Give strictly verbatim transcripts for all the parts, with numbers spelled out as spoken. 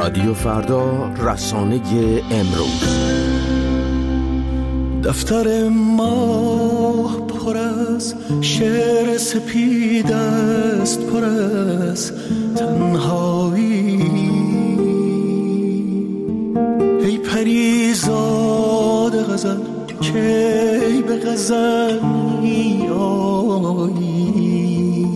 رادیو فردا، رسانه امروز. دفتر ما پر از شعر سپید است، پر از تنهایی. ای پریزاد غزل کی به غزل می آیی؟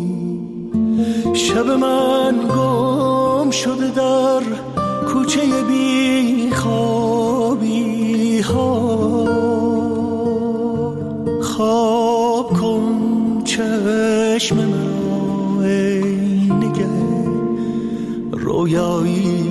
شب من گم شده در کوچه بی خوابی ها. خواب کن چشم مرا ای نگه رویایی.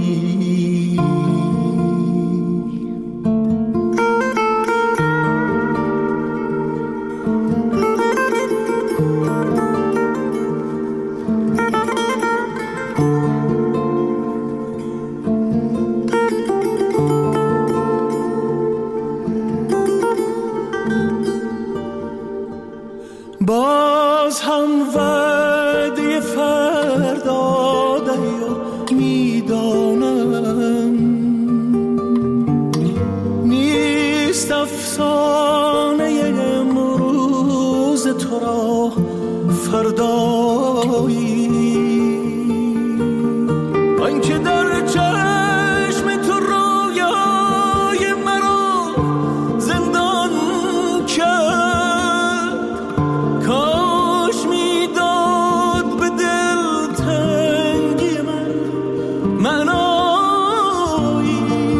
باز هم وعده فردا دریا میدانم، نیست افسانه امروز تو را فردایی. آنکه در چشم تو رویای مرا زندان کرد، کاش میداد به دل تنگی من معنایی.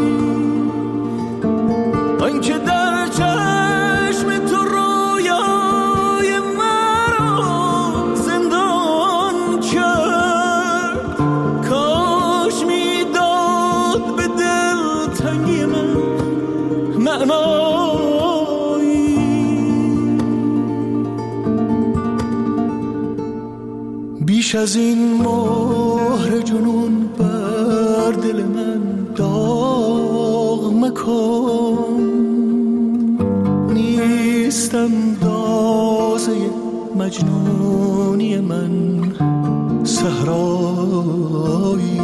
آنکه در چشم تو رویای مرا زندان کرد، کاش میداد به دل تنگی من معنایی. بیش از این مهر جنون بر دل من داغ مکن، نیستم دازه مجنونی من صحرایی.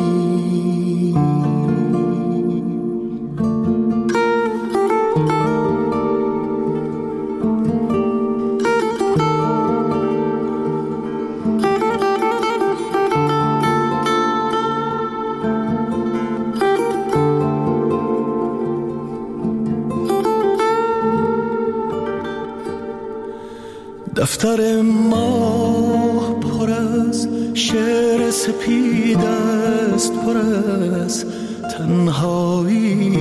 دفتر ما پر از شعر سپید است، پر از تنهایی.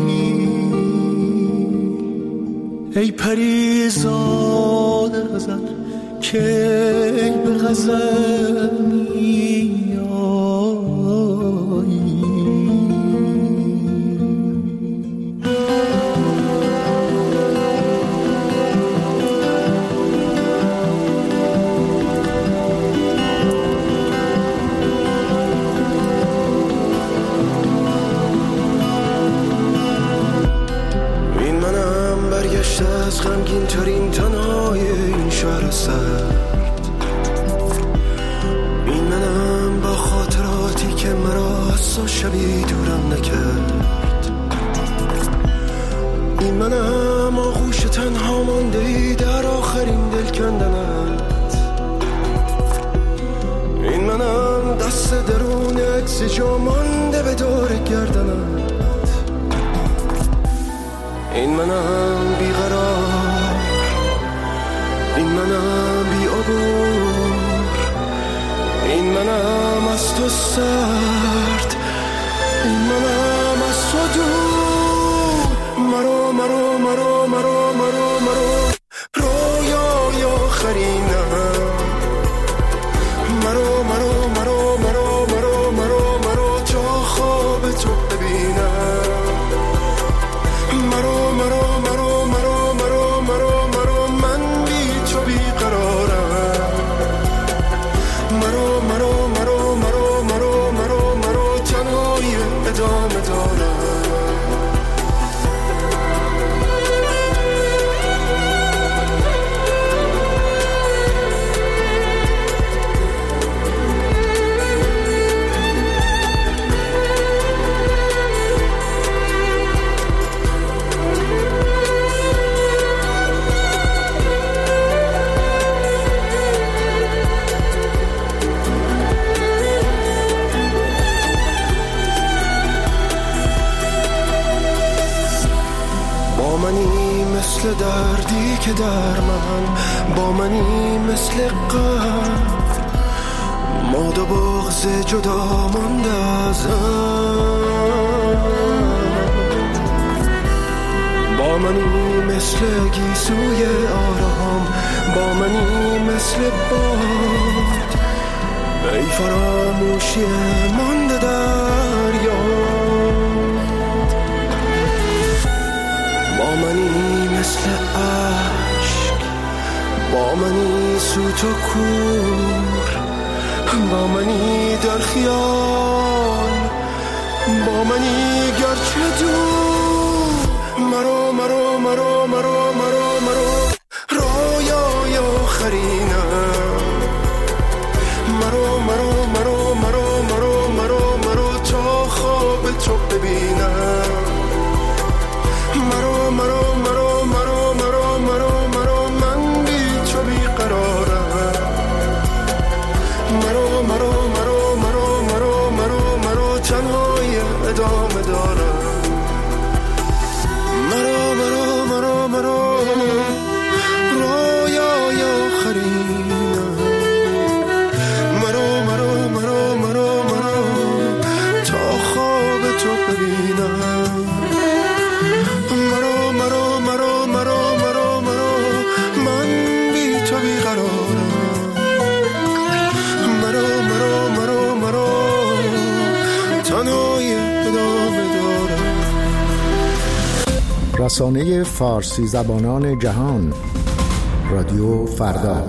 ای پریزاد غزل کی به غزل می آیی؟ از غمگین ترین تنهای این شهر سرد، این منم با خاطراتی که مرا از تو شبی دورم نکرد. این منم آغوش تنها مانده ای در آخرین دل کندنت. این منم دست درون عکس جا مانده به دور گردنت. این منم بیقرار، این منم بی عبور، این منم از تو سرد، این منم از تو دور. مرو مرو مرو مرو مرو مرو رویای آخرینم. مرو مرو مرو مرو مرو مرو مرو تا خواب تو ببینم. مرو مرو مرو مرو مرو مرو مرو من بی تو بیقرارم. مرو مرو مرو مرو مرو مرو مرو تنهایی ادامه دارم. دردی که در من با منی مثل قبل، ماد و بغض جدا مانده ازم، با منی مثل گیسوی آرام، با منی مثل باد، ای فراموشی مانده در یاد، با منی مثل عشق، با منی سوت و کور، با منی در خیال، با منی گرچه دور، مرو مرو مرو مرو مرو مرو رویای آخرینم، مرو مرو مرو مرو مرو مرو مرو تا خواب تو ببینم، مرو مرو مرو مرو مرو مرو مرو من بی تو بیقرارم، مرو مرو مرو مرو مرو مرو مرو تنهای ادامه دارم، مرو مرو مرو مرو رویای آخرینم، مرو مرو مرو مرو مرو تا خواب تو ببینم، مرو مرو مرو مرو مرو مرو من بی تو بیقرارم، مرو مرو مرو مرو تنهای ادامه دارم. رسانه فارسی زبانان جهان، رادیو فردا.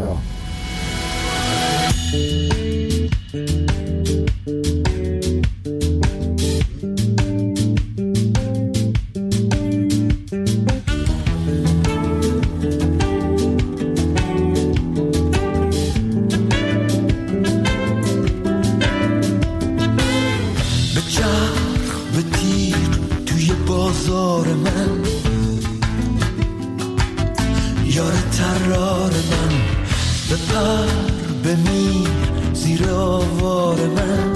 به چرخ به تیر توی بازار من، یار ترار من، به پر به میر زیر آوار من،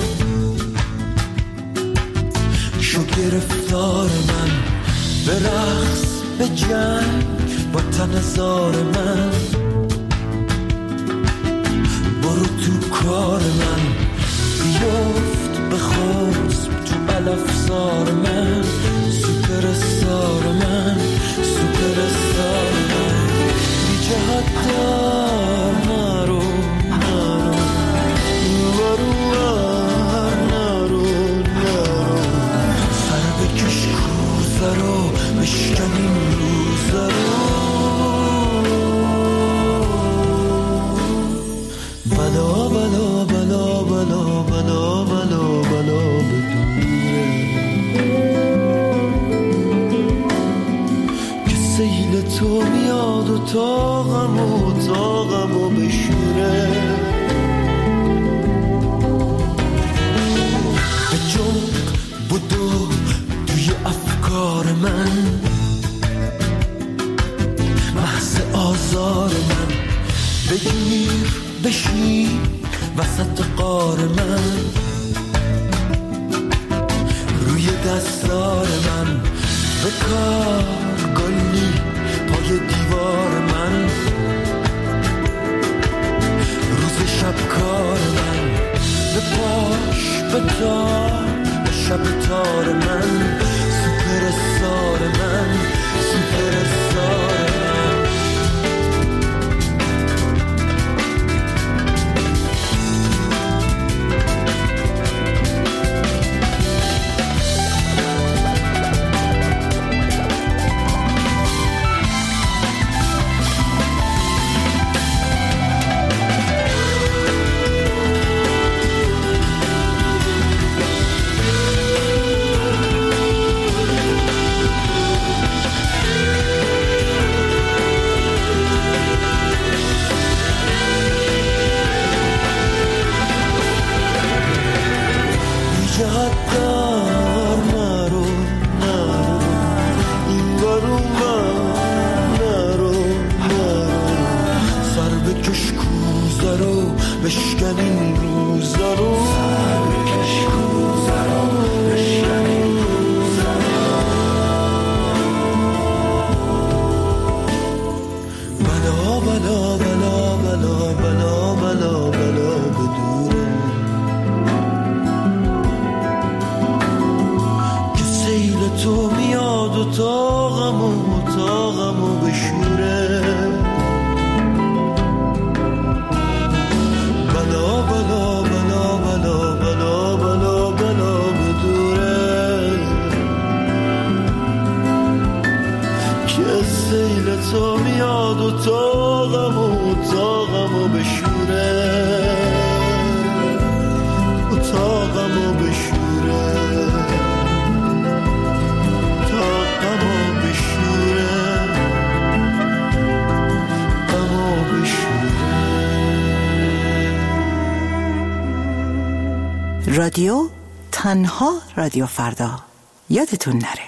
شو گرفتار من، به رقص به جنگ با تن زار من، برو تو کار من، بیفت به خوزب تو علفزار من، سوپر استار من، سوپر استار من، بی جهت دار نرو نرو نرو نرو نرو، سر بکش کوزه رو بشکن این روزه رو، بلا بلا بلا بلا بلا بلا بلا بدوره، که سیل تو میاد و تاقم و تاقم و بشوره، به جنگ بدو توی افکار من، محض آزار من، بگیر بشین وسط قار من، روی دستار من، به کار گلی پای دیوار من، روز شب کار من، به پاش به تار به شب تار من، سوپر استار من، سوپر استار من. بشکن این روزا رو، سر بکش کوزه رو بشکن این روزا رو، تا غمو بشوره، تا غمو بشوره، غمو بشوره. رادیو تنها رادیو فردا، یادتون نره.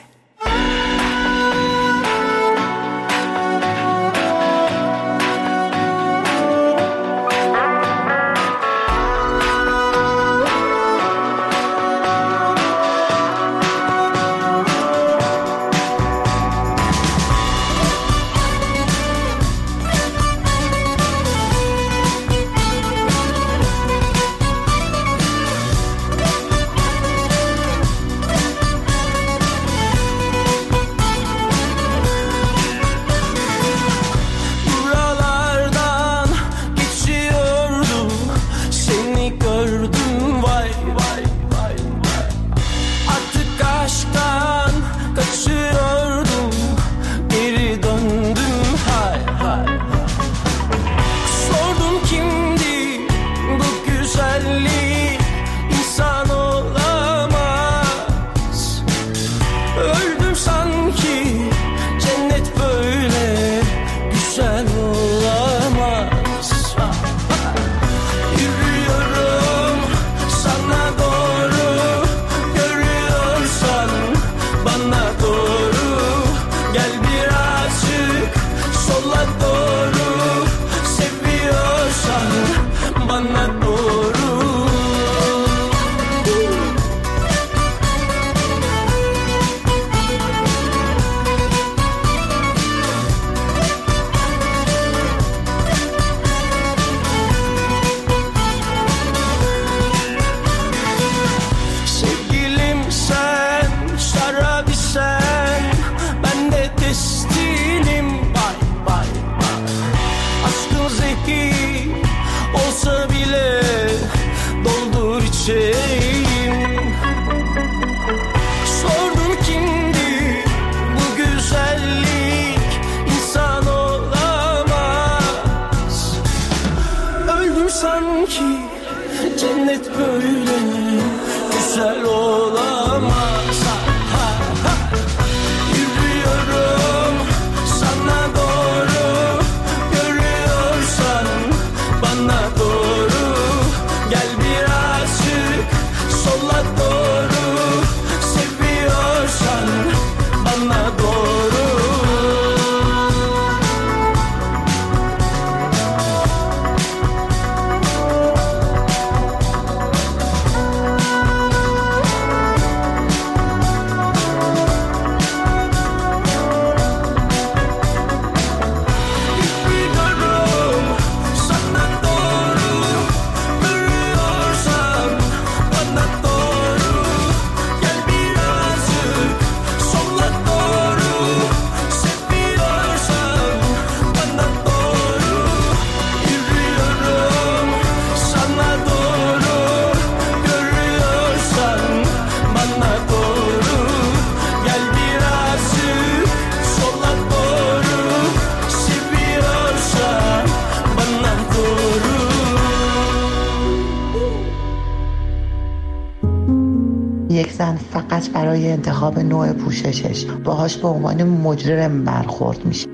یک زن فقط برای انتخاب نوع پوششش باهاش به عنوان مجرم برخورد میشه.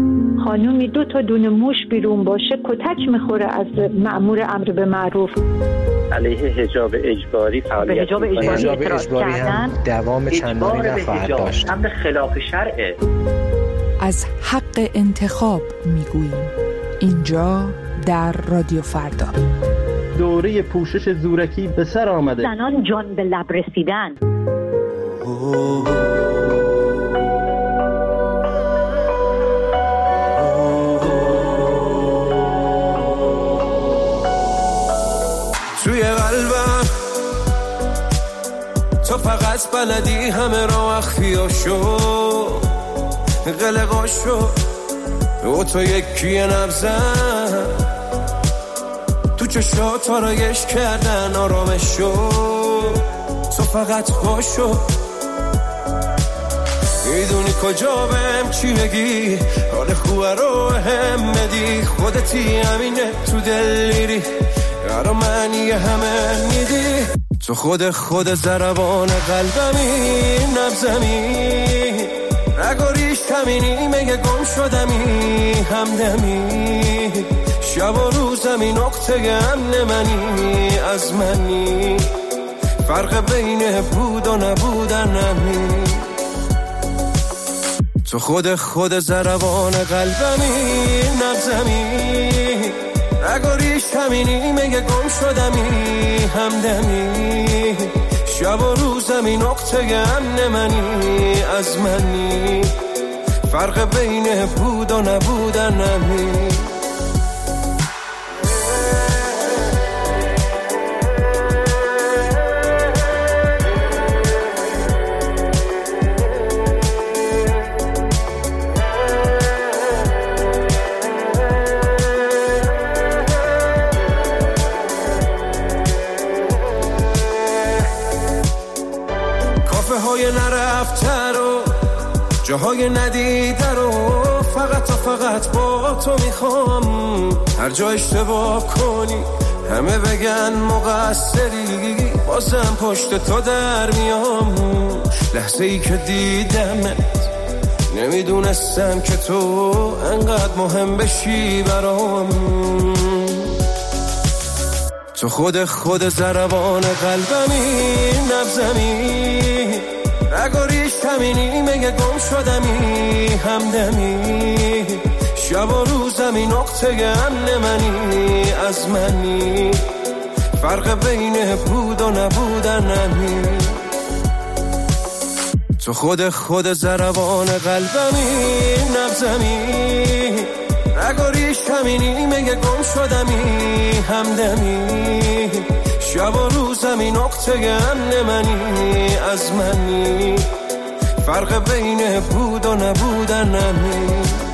خانومی دو تا دونه موش بیرون باشه کتک میخوره از مأمور امر به معروف. علیه حجاب اجباری فعالیت حجاب اجباری, حجاب اجباری هم دوام چندانی نخواهد داشت. امر خلاف شرعه. از حق انتخاب میگوییم اینجا در رادیو فردا. دوره پوشش زورکی به سر آمده. زنان جان به لب رسیدن. توی قلبم تو فقط بلدی همه را اخفیاشو قلقاشو و تو یکی نبزن تو چشات آرایش کردن آرامشو تو فقط باشو میدونی کجا بهم چی بگی حال خوبه رو هم بدی خودتی همینه تو دل میری یارو منی همه میدی تو خود خود ضربان قلبمی، نبزمی رگ و ریش کمینی، مگه گم شدمی همدمی، شب و روزمی نقطه امن منی از منی، فرق بین بود و نبودنمی. تو خود خود ضربان قلبمی، نبزمی رگ و ریش کمینی، مگه گم شدمی همدمی، شب و روزمی نقطه امن منی از منی، فرق بین بود و نبودنمی. نرفته رو جاهای ندیده رو، فقط و فقط با تو میخوام. هر جا اشتباه کنی همه بگن مقصری، بازم پشت تو در میام. لحظه ای که دیدمت نمیدونستم که تو انقدر مهم بشی برام. تو خود خود ضربان قلبمی، نبزمی رگ و ریش کمینی، مگه گم شدمی همدمی، شب و روزمی نقطه امن منی از منی، فرق بین بود و نبودنمی. تو خود خود ضربان قلبمی، نبزمی رگ و ریش کمینی، مگه گم شدمی همدمی، شب و روزمی نقطه امن منی از منی، فرق بین بود و نبودنمی.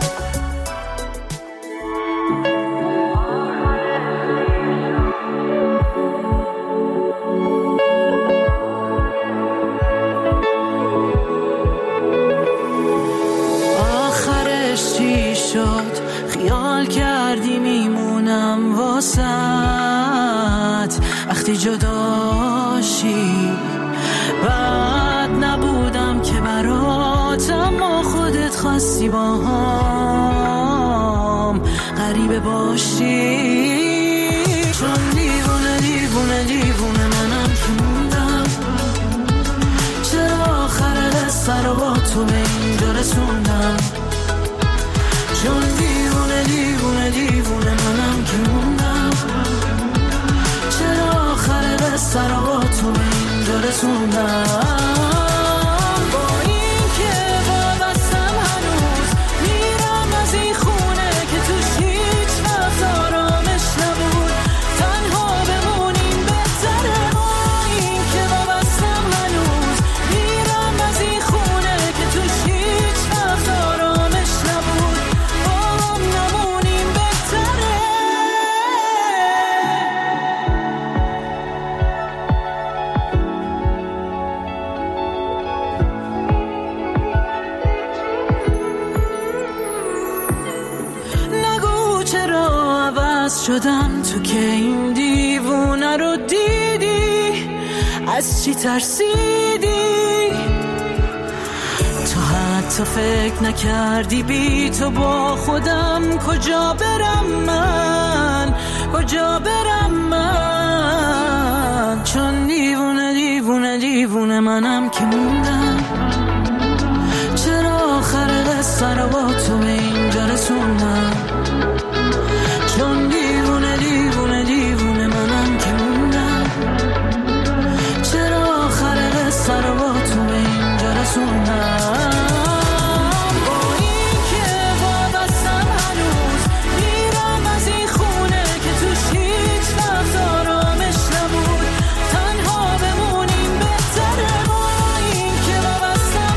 آخرش چی شد؟ خیال کردی میمونم واسط وقتی جداشی. بعد نبودم که برات، اما خودت خواستی با هم غریبه باشی. چون دیوونه دیوونه دیوونه منم که موندم، چرا آخر قصه رو با تو به اینجا رسوندم. چون دیوونه دیوونه دیوونه منم که موندم، چرا آخر قصه رو با تو به اینجا رسوندم. با این که وابستم هنوز میرم از این خونه که توش هیچ وقت آرامش نبود، تنها بمونیم بهتره. با این که وابستم هنوز میرم از این خونه که توش هیچ وقت آرامش نبود، با هم نمونیم بهتره. شدم تو که این دیوونه رو دیدی، از چی ترسیدی؟ تو حتی فکر نکردی بی تو با خودم کجا برم من، کجا برم من. چون دیوونه دیوونه دیوونه منم که موندم، چرا آخر قصه رو با تو به اینجا رسوندم. چون دیوونه دیوونه دیوونه منم که موندم، چرا آخر قصه رو با تو به اینجا رسوندم. با این که وابستم هنوز میرم از این خونه که توش هیچ وقت آرامش نبود، تنها بمونیم بهتره. با این که وابستم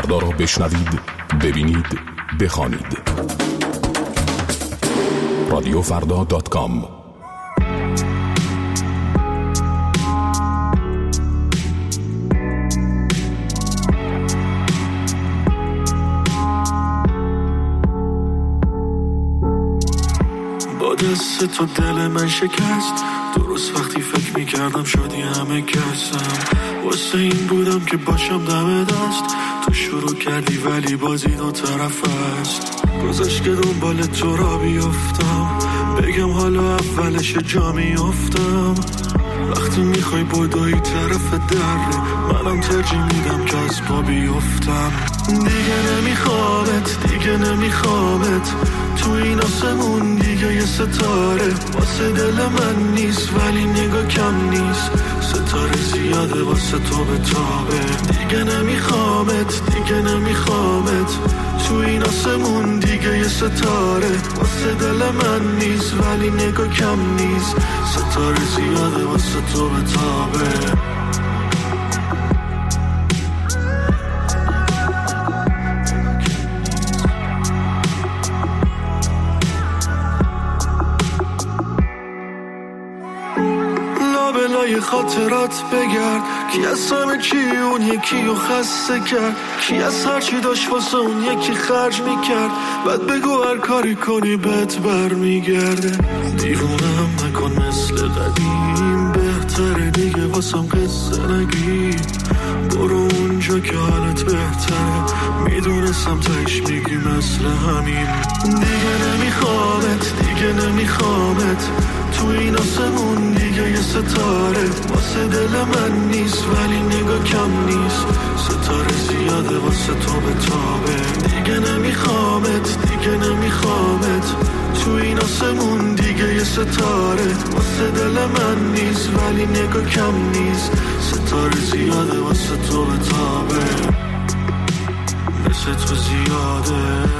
فردا را بشنوید، ببینید، بخوانید. رادیو فردا دات کام. با دست تو دل من شکست، درست وقتی فکر میکردم شدی همه کسم. واسه این بودم که باشم دم دست، تو شروع کردی ولی بازی دو طرف است. گذاشت که دنبال تو را بیفتم، بگم حالا اولش جا میفتم. وقتی میخوای بدوی طرف دره، منم ترجیح میدم که از پا بیفتم. دیگه نمیخوامت، دیگه نمیخوامت، تو این آسمون دیگه یه ستاره واسه دل من نیست، ولی نگاه کم نیست. ستاره زیاده واسه تو به تابه. دیگه نمیخوامت، دیگه نمیخوامت، تو این آسمون دیگه یه ستاره واسه دل من نیست، ولی نگاه کم نیست. ستاره زیاده واسه تو به تابه. خاطرات بگرد، کی از همه چی اون یکی رو خسته کرد، کی از هر چی داشت واسه اون یکی خرج میکرد. بعد بگو هر کاری کنی بهت بر میگرده. دیوونم نکن مثل قدیم، بهتره دیگه واسم قصه نگی. برو اونجا که حالت بهتره، میدونستم تایش میگی مثل همین. دیگه نمیخوامت، دیگه نمیخوامت، تو این آسمون دیگه یه ستاره واسه دل من نیست، ولی نگاه کم نیست. ستاره زیاده واسه تو به تابه. دیگه نمیخوامت، دیگه نمیخوامت، تو این آسمون دیگه یه ستاره واسه دل من نیست، ولی نگاه کم نیست. ستاره زیاده واسه تو به تابه، مثل تو زیاده.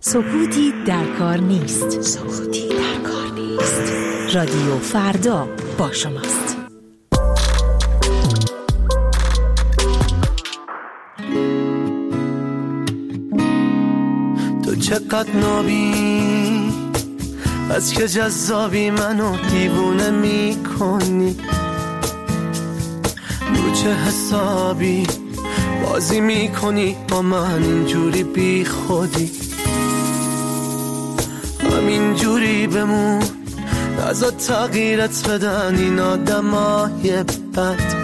سکوتی در کار نیست. سکوتی در کار نیست. رادیو فردا با شماست. تو چقدر نابی، از که جذابی منو دیوونه میکنی، رو چه حسابی بازی میکنی با من اینجوری بی خودی، همینجوری بمون نزا تغییرت بدن این آدمای بد،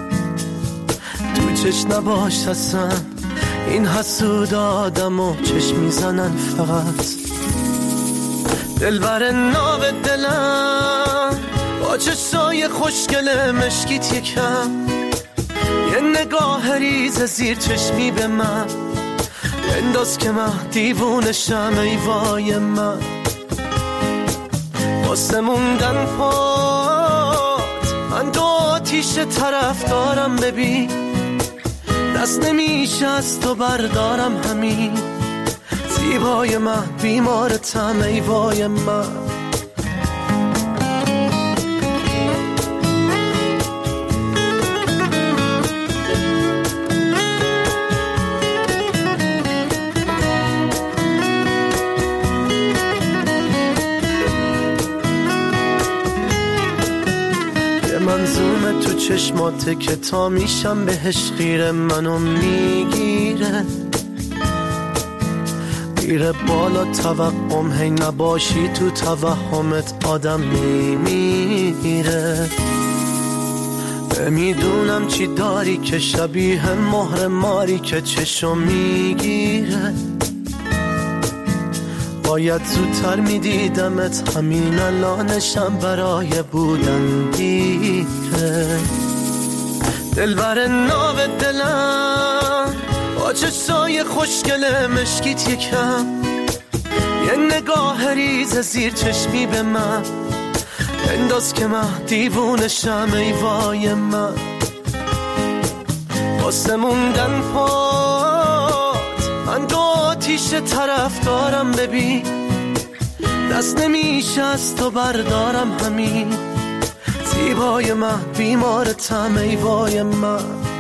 تو چش نباش اصلا این حسود آدمو چش میزنن فقط، دلبر ناو دلم با چشای خوشگل مشکیت یکم، یه نگاه ریز زیر چشمی به من انداز که من دیوونشم ای وای من، واسه موندن پات من دو آتیش طرف دارم، ببین دست نمیشه از تو بردارم، همین زیبای من بیمارتم ای وای من. منظومه تو چشماته که تا میشم بهش خیره، منو میگیره میره بالا توقم، هی نباشی تو توهمت آدم میمیره، نمیدونم چی داری که شبیه مهر ماری که چشم میگیره، باید زودتر میدیدمت همین الانشم برای بودن دیره، دلبر ناو دلم با چشای خوشگل مشکیت یکم، یه نگاه ریز زیر چشمی به من انداز که من دیوونشم ای وای من، واسه موندن پات من دو آتیش طرف دارم، ببین دست نمیشه از تو بردارم، همین زیبای من بیمارتم ای وای من.